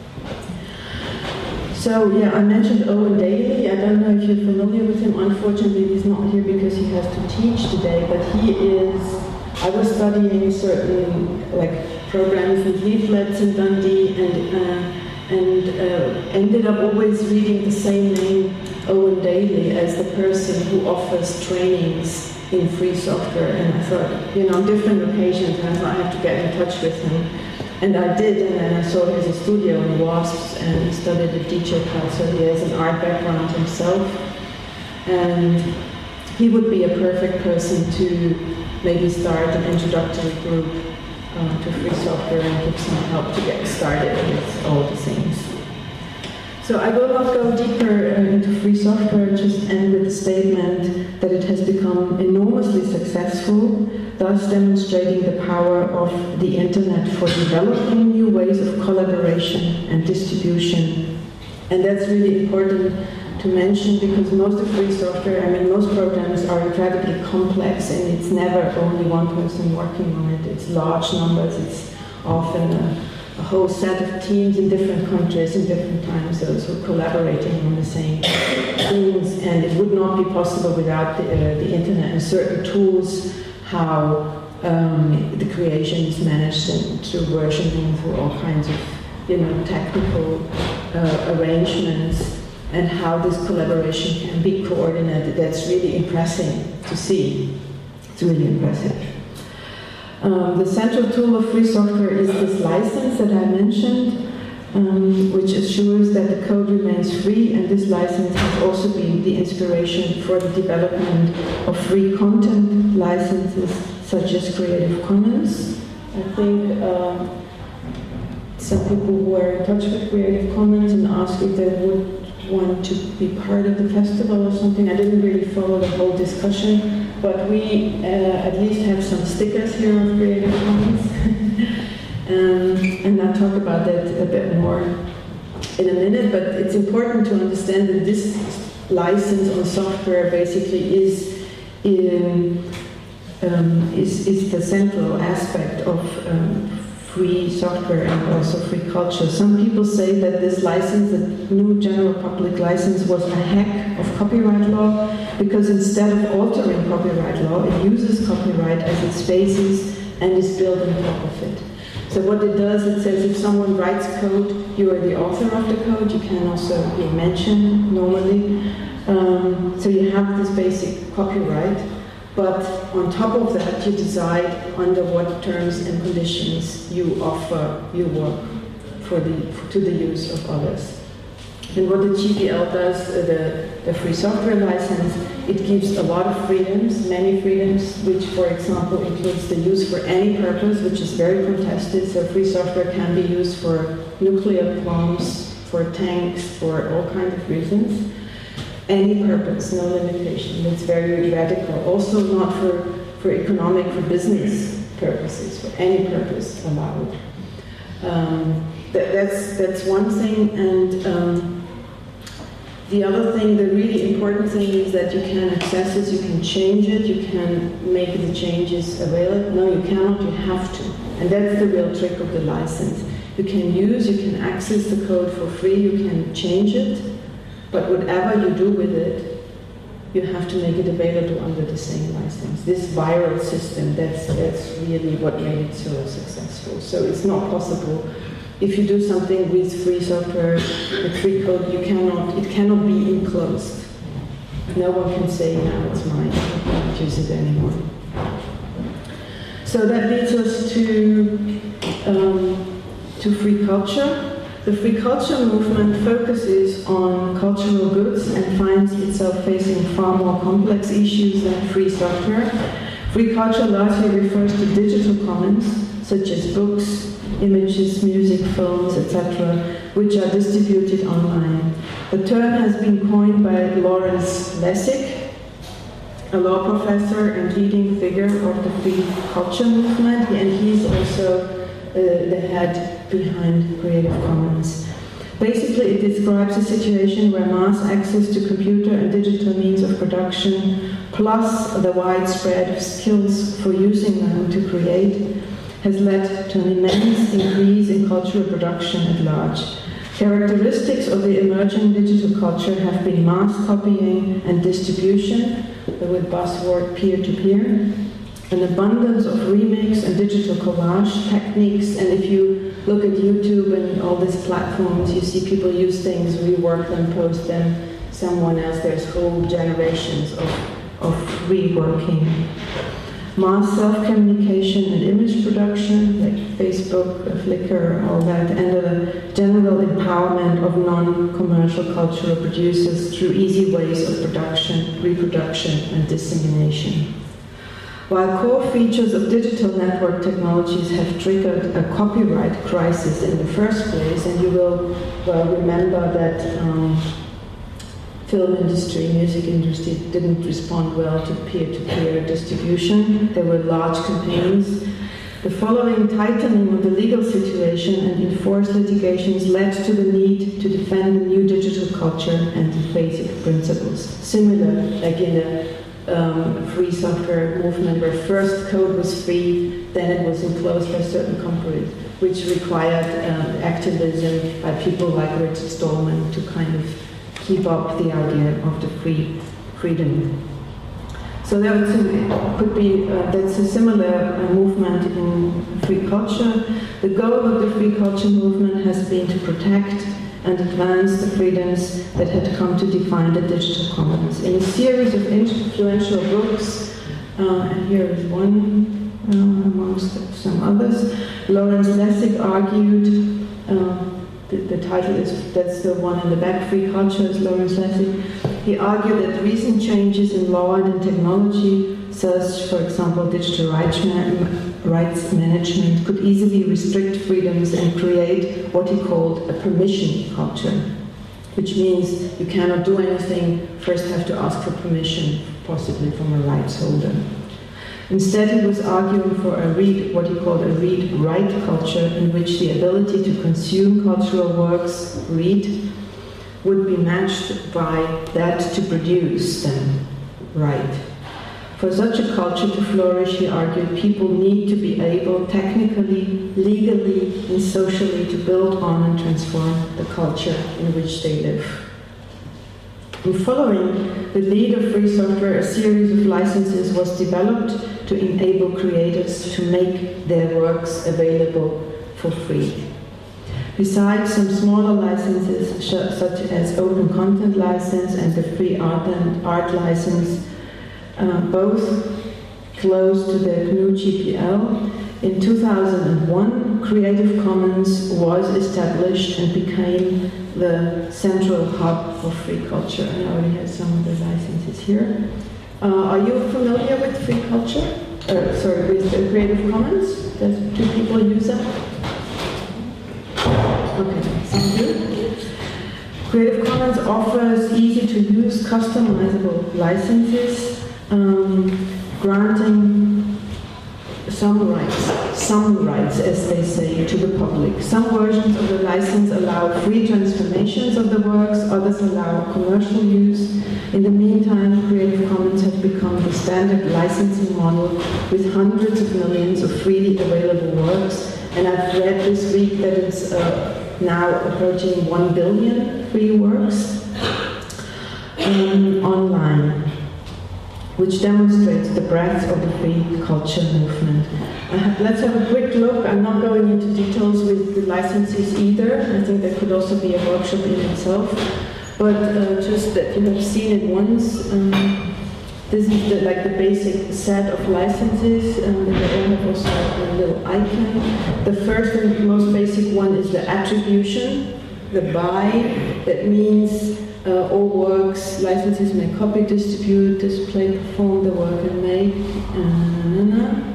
So yeah, I mentioned Owen Daly. I don't know if you're familiar with him. Unfortunately, he's not here because he has to teach today, but he is I was studying certain like programs and leaflets in Dundee, and uh, and uh, ended up always reading the same name, Owen Daly, as the person who offers trainings in free software. And I thought, you know, on different occasions, I thought I have to get in touch with him, and I did. And then I saw his studio in Wasps, and he studied at D J Cal, so he has an art background himself, and he would be a perfect person to maybe start an introductory group uh, to free software and give some help to get started with all the things. So I will not go deeper uh, into free software, just end with the statement that it has become enormously successful, thus demonstrating the power of the internet for developing new ways of collaboration and distribution. And that's really important to mention, because most of free software, I mean, most programs are incredibly complex, and it's never only one person working on it. It's large numbers. It's often a, a whole set of teams in different countries in different time zones who are collaborating on the same things, and it would not be possible without the, uh, the internet and certain tools how um, the creation is managed and through versioning, through all kinds of, you know, technical uh, arrangements, and how this collaboration can be coordinated. That's really impressive to see. It's really impressive. Um, the central tool of free software is this license that I mentioned, um, which assures that the code remains free, and this license has also been the inspiration for the development of free content licenses such as Creative Commons. I think uh, some people were in touch with Creative Commons and asked if they would want to be part of the festival or something. I didn't really follow the whole discussion, but we uh, at least have some stickers here on Creative Commons. um, and I'll talk about that a bit more in a minute, but it's important to understand that this license on software basically is in, um, is, is the central aspect of um, free software and also free culture. Some people say that this license, the new general public license, was a hack of copyright law, because instead of altering copyright law, it uses copyright as its basis and is built on top of it. So what it does, it says if someone writes code, you are the author of the code. You can also be mentioned normally. Um, so you have this basic copyright. But on top of that, you decide under what terms and conditions you offer your work for the, to the use of others. And what the G P L does, uh, the, the free software license, it gives a lot of freedoms, many freedoms, which, for example, includes the use for any purpose, which is very contested. So free software can be used for nuclear bombs, for tanks, for all kinds of reasons. Any purpose, no limitation. That's very radical. Also not for, for economic, for business purposes, for any purpose allowed. Um, that, that's, that's one thing. And um, the other thing, the really important thing is that you can access it, you can change it, you can make the changes available. No, you cannot, you have to. And that's the real trick of the license. You can use, you can access the code for free, you can change it. But whatever you do with it, you have to make it available under the same license. This viral system, that's, that's really what made it so successful. So it's not possible. If you do something with free software, with free code, you cannot, it cannot be enclosed. No one can say, now it's mine, I can't use it anymore. So that leads us to, um, to free culture. The free culture movement focuses on cultural goods and finds itself facing far more complex issues than free software. Free culture largely refers to digital commons, such as books, images, music, films, et cetera, which are distributed online. The term has been coined by Lawrence Lessig, a law professor and leading figure of the free culture movement, and he's also Uh, the head behind Creative Commons. Basically, it describes a situation where mass access to computer and digital means of production, plus the widespread skills for using them to create, has led to an immense increase in cultural production at large. Characteristics of the emerging digital culture have been mass copying and distribution, the buzzword peer-to-peer, an abundance of remix and digital collage techniques, and if you look at YouTube and all these platforms, you see people use things, rework them, post them, someone else, there's whole generations of, of reworking. Mass self-communication and image production, like Facebook, Flickr, all that, and a general empowerment of non-commercial cultural producers through easy ways of production, reproduction, and dissemination. While core features of digital network technologies have triggered a copyright crisis in the first place, and you will well remember that um, film industry, music industry didn't respond well to peer-to-peer distribution. There were large campaigns. The following tightening of the legal situation and enforced litigations led to the need to defend the new digital culture and the basic principles. Similar, like in the Um, free software movement, where first code was free, then it was enclosed by certain companies, which required um, activism by people like Richard Stallman to kind of keep up the idea of the free freedom. So that would, could be, uh, that's a similar uh, movement in free culture. The goal of the free culture movement has been to protect and advance the freedoms that had come to define the digital commons. In a series of influential books, uh, and here is one uh, amongst some others, Lawrence Lessig argued, uh, the, the title is, that's the one in the back, Free Culture, is Lawrence Lessig. He argued that recent changes in law and in technology, such, for example, digital rights, man- rights management, could easily restrict freedoms and create what he called a permission culture, which means you cannot do anything, first have to ask for permission, possibly from a rights holder. Instead, he was arguing for a read, what he called a read-write culture, in which the ability to consume cultural works, read, would be matched by that to produce them, write. For such a culture to flourish, he argued, people need to be able, technically, legally, and socially, to build on and transform the culture in which they live. In following the lead of free software, a series of licenses was developed to enable creators to make their works available for free. Besides some smaller licenses, such as Open Content License and the Free Art and Art License, uh, both close to the G N U G P L, in two thousand one, Creative Commons was established and became the central hub for free culture. And I already have some of the licenses here. Uh, are you familiar with free culture? Uh, sorry, with the Creative Commons? Does, do people use that? Okay, sounds good. Creative Commons offers easy-to-use, customizable licenses, um, granting some rights, some rights, as they say, to the public. Some versions of the license allow free transformations of the works, others allow commercial use. In the meantime, Creative Commons has become the standard licensing model with hundreds of millions of freely available works. And I've read this week that it's uh, now approaching one billion free works um, online, which demonstrates the breadth of the free culture movement. Uh, let's have a quick look. I'm not going into details with the licenses either. I think there could also be a workshop in itself. But uh, just that you have seen it once. Um, this is the, like the basic set of licenses, and they all have also a little icon. The first and most basic one is the attribution, the by. That means uh, all works, licenses may copy, distribute, display, perform the work, and make. Uh,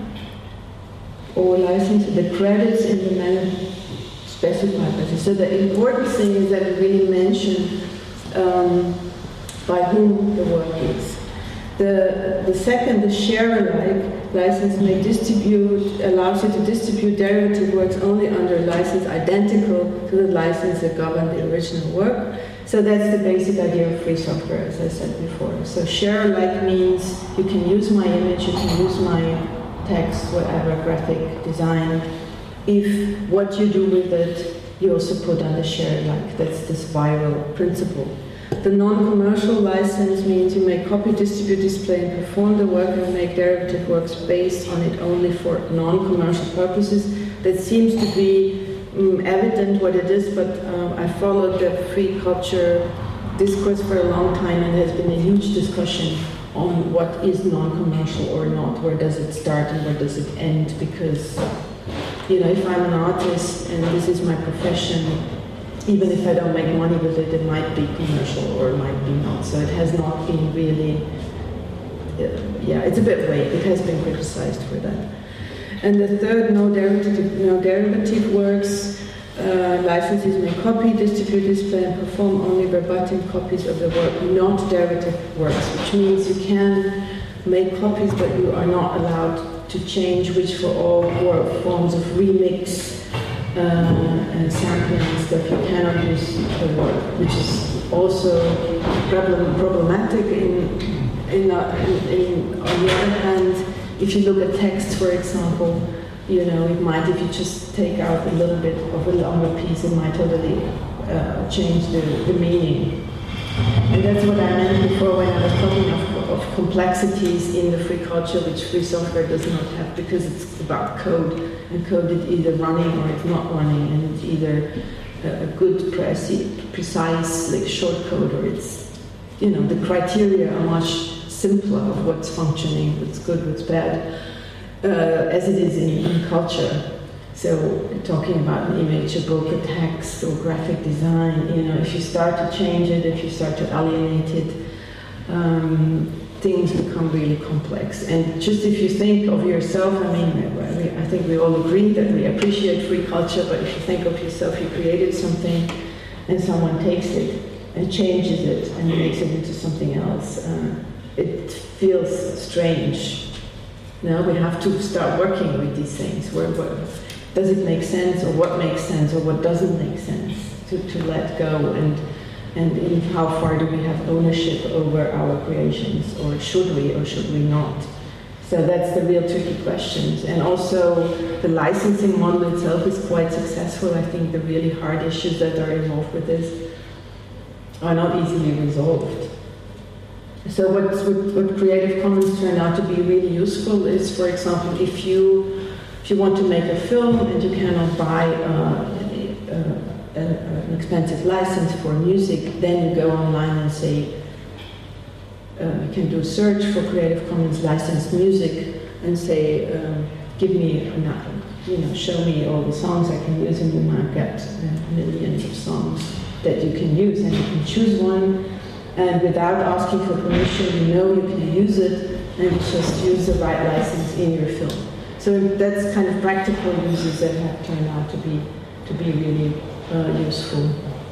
all licenses, the credits in the manner specified by this. So the important thing is that it really mentions um, by whom the work is. The, the second, the share-alike license may distribute, allows you to distribute derivative works only under a license identical to the license that governed the original work. So that's the basic idea of free software, as I said before. So share-alike means you can use my image, you can use my text, whatever, graphic design, if what you do with it, you also put under share-alike. That's this viral principle. The non-commercial license means you may copy, distribute, display, and perform the work and make derivative works based on it only for non-commercial purposes. That seems to be um, evident what it is, but um, I followed the free culture discourse for a long time, and there's been a huge discussion on what is non-commercial or not, where does it start and where does it end, because, you know, if I'm an artist and this is my profession, even if I don't make money with it, it might be commercial or it might be not. So it has not been really, uh, yeah, it's a bit vague. It has been criticized for that. And the third, no derivative, no derivative works, uh, licenses may copy, distribute, display, and perform only verbatim copies of the work, not derivative works, which means you can make copies, but you are not allowed to change, which for all forms of remix, Uh, and sampling and stuff, you cannot use the work, which is also problem, problematic. In, in, uh, in, in, on the other hand, if you look at text, for example, you know, it might, if you just take out a little bit of a longer piece, it might totally uh, change the, the meaning. And that's what I meant before when I was talking of, of complexities in the free culture which free software does not have, because it's about code, and code is either running or it's not running, and it's either a, a good, precise, like short code, or it's, you know, the criteria are much simpler of what's functioning, what's good, what's bad, uh, as it is in, in culture. So talking about an image, a book, a text, or graphic design, you know, if you start to change it, if you start to alienate it, um, things become really complex. And just if you think of yourself, I mean, I think we all agree that we appreciate free culture, but if you think of yourself, you created something and someone takes it and changes it and makes it into something else, uh, it feels strange. Now we have to start working with these things. Where, where does it make sense, or what makes sense, or what doesn't make sense to, to let go, and and in how far do we have ownership over our creations, or should we, or should we not? So that's the real tricky questions. And also the licensing model itself is quite successful. I think the really hard issues that are involved with this are not easily resolved. So what, what Creative Commons turned out to be really useful is, for example, if you if you want to make a film and you cannot buy uh, a, a, an expensive license for music, then you go online and say, uh, you can do a search for Creative Commons licensed music and say, um, give me, a, you know, show me all the songs I can use, and you might get uh, millions of songs that you can use, and you can choose one. And without asking for permission, you know you can use it, and just use the right license in your film. So that's kind of practical uses that have turned out to be to be really uh, useful.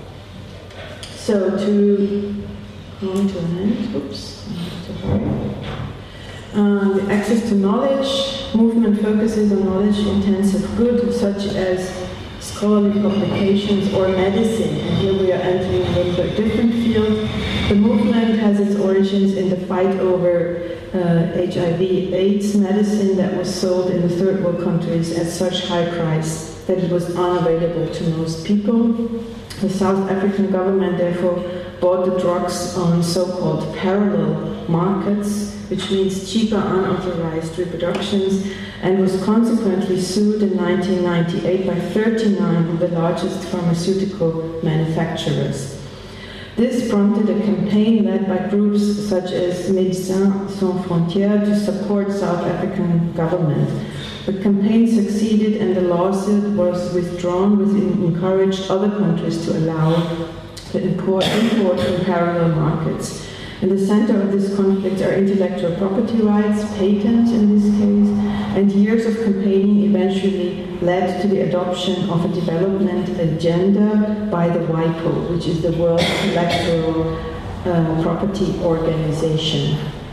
So to come to an end, oops, I have to hurry. Um, the access to knowledge movement focuses on knowledge-intensive good, such as scholarly publications or medicine. And here we are entering a little bit different field. The movement has its origins in the fight over uh, H I V AIDS medicine that was sold in the third world countries at such high price that it was unavailable to most people. The South African government therefore bought the drugs on so-called parallel markets, which means cheaper unauthorized reproductions, and was consequently sued in nineteen ninety-eight by thirty-nine of the largest pharmaceutical manufacturers. This prompted a campaign led by groups such as Médecins Sans Frontières to support South African government. The campaign succeeded, and the lawsuit was withdrawn, which encouraged other countries to allow the import, import from parallel markets. In the center of this conflict are intellectual property rights, patents in this case, and years of campaigning eventually led to the adoption of a development agenda by the WIPO, which is the World Intellectual uh, Property Organization,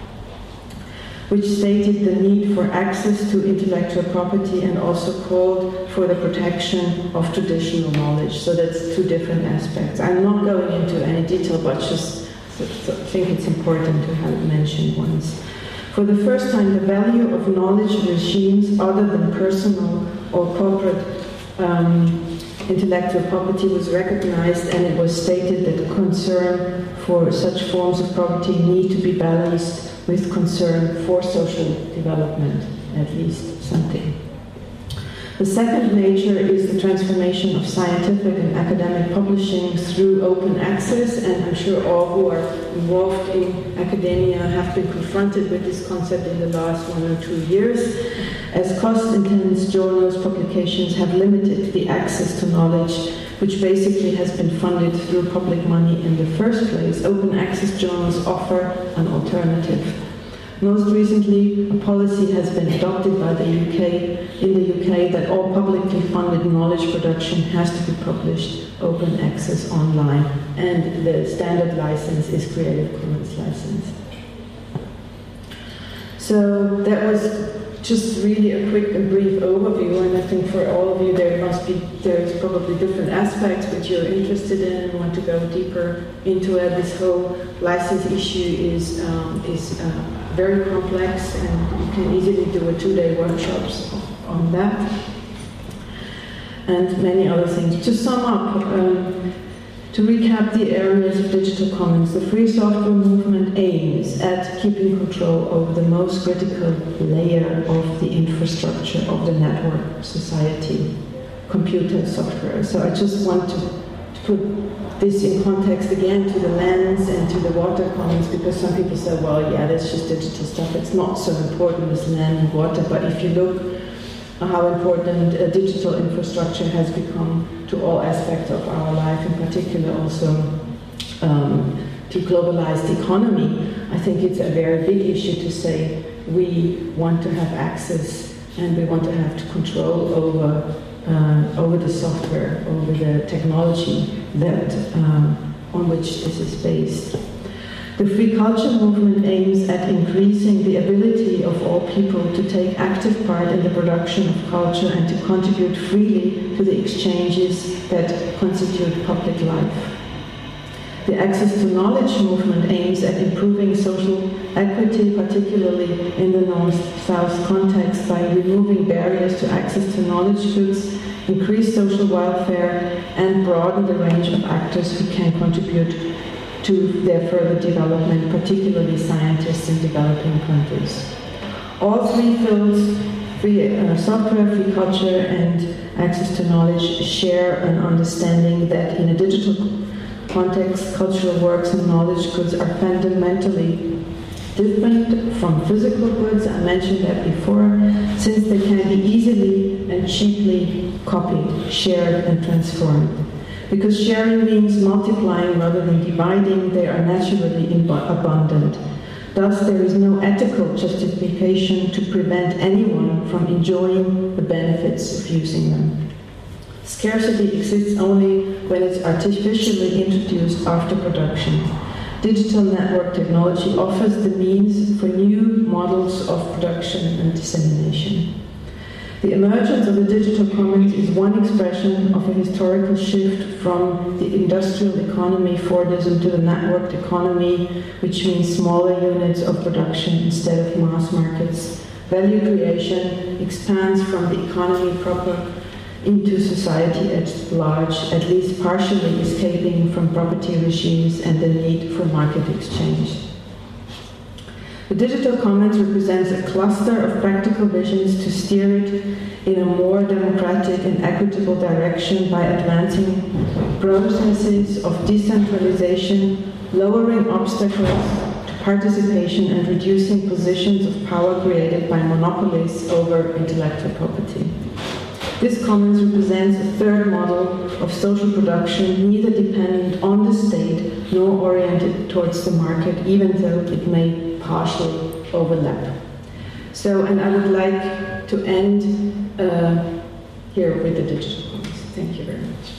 which stated the need for access to intellectual property and also called for the protection of traditional knowledge. So that's two different aspects. I'm not going into any detail, but just I think it's important to have it mentioned once. For the first time, the value of knowledge regimes other than personal or corporate um, intellectual property was recognized, and it was stated that concern for such forms of property need to be balanced with concern for social development, at least something. The second major is the transformation of scientific and academic publishing through open access, and I'm sure all who are involved in academia have been confronted with this concept in the last one or two years. As cost-intense journals, publications have limited the access to knowledge, which basically has been funded through public money in the first place. Open access journals offer an alternative. Most recently, a policy has been adopted by the U K, in the U K, that all publicly funded knowledge production has to be published open access online, and the standard license is Creative Commons license. So that was just really a quick and brief overview, and I think for all of you there must be, there's probably different aspects which you're interested in and want to go deeper into it. This whole license issue is, um, is uh, very complex, and you can easily do a two-day workshops on that, and many other things. To sum up, um, To recap the areas of digital commons, the free software movement aims at keeping control over the most critical layer of the infrastructure of the network society, computer software. So I just want to, to put this in context again to the lands and to the water commons, because some people say, well, yeah, that's just digital stuff. It's not so important as land and water, but if you look how important uh, digital infrastructure has become to all aspects of our life, in particular also um, to globalized economy. I think it's a very big issue to say we want to have access and we want to have to control over, uh, over the software, over the technology that, um, on which this is based. The free culture movement aims at increasing the ability of all people to take active part in the production of culture and to contribute freely to the exchanges that constitute public life. The Access to Knowledge movement aims at improving social equity, particularly in the North-South context, by removing barriers to access to knowledge goods, increase social welfare, and broaden the range of actors who can contribute to their further development, particularly scientists in developing countries. All three fields, free uh, software, free culture, and access to knowledge, share an understanding that in a digital context, cultural works and knowledge goods are fundamentally different from physical goods. I mentioned that before, since they can be easily and cheaply copied, shared, and transformed. Because sharing means multiplying rather than dividing, they are naturally abundant. Thus, there is no ethical justification to prevent anyone from enjoying the benefits of using them. Scarcity exists only when it's artificially introduced after production. Digital network technology offers the means for new models of production and dissemination. The emergence of the digital commons is one expression of a historical shift from the industrial economy Fordism to the networked economy, which means smaller units of production instead of mass markets. Value creation expands from the economy proper into society at large, at least partially escaping from property regimes and the need for market exchange. The digital commons represents a cluster of practical visions to steer it in a more democratic and equitable direction by advancing processes of decentralization, lowering obstacles to participation, and reducing positions of power created by monopolies over intellectual property. This commons represents a third model of social production, neither dependent on the state nor oriented towards the market, even though it may partially overlap. So, and I would like to end uh, here with the digital commons. Thank you very much.